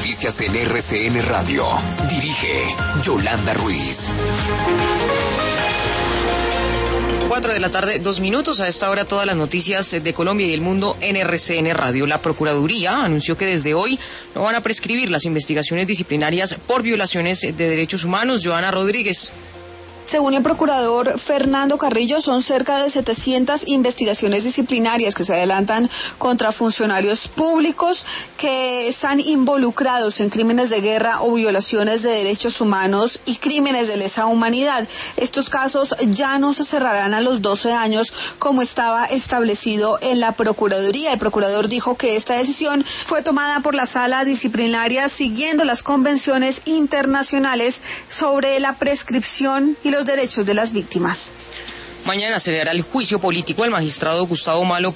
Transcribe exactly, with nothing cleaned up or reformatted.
noticias en R C N Radio. Dirige Yolanda Ruiz. Cuatro de la tarde, dos minutos. A esta hora todas las noticias de Colombia y el mundo en R C N Radio. La Procuraduría anunció que desde hoy no van a prescribir las investigaciones disciplinarias por violaciones de derechos humanos. Joana Rodríguez. Según el procurador Fernando Carrillo, son cerca de setecientas investigaciones disciplinarias que se adelantan contra funcionarios públicos que están involucrados en crímenes de guerra o violaciones de derechos humanos y crímenes de lesa humanidad. Estos casos ya no se cerrarán a los doce años como estaba establecido en la Procuraduría. El procurador dijo que esta decisión fue tomada por la Sala Disciplinaria siguiendo las convenciones internacionales sobre la prescripción y los derechos de las víctimas. Mañana se le hará el juicio político al magistrado Gustavo Malo